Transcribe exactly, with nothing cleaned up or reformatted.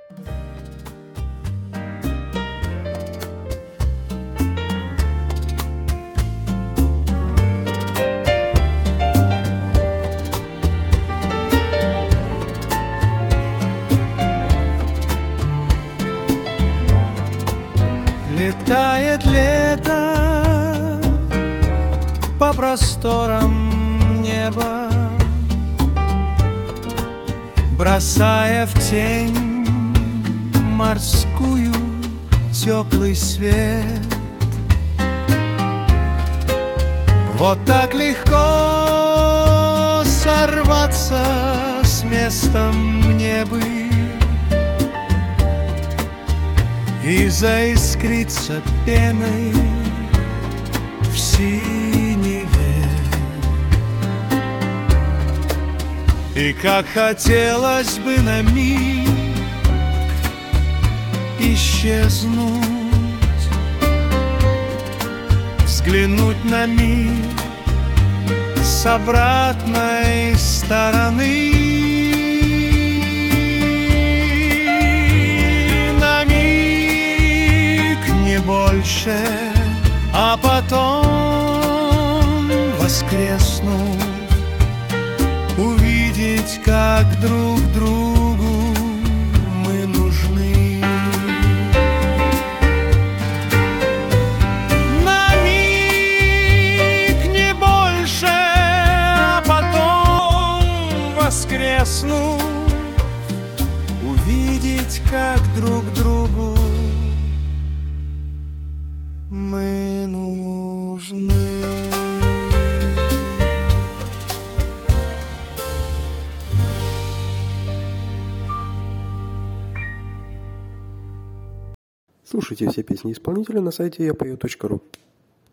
Летает лето по просторам неба, бросая в тень морскую теплый свет. Вот так легко сорваться с места мне бы и заискриться пеной в синеве. И как хотелось бы на миг исчезнуть, взглянуть на мир с обратной стороны. Больше, а потом воскреснув, увидеть, как друг другу мы нужны. На миг не больше, а потом воскреснув, увидеть, как друг другу мы нужны. Слушайте все песни исполнителя на сайте я пою точка ру.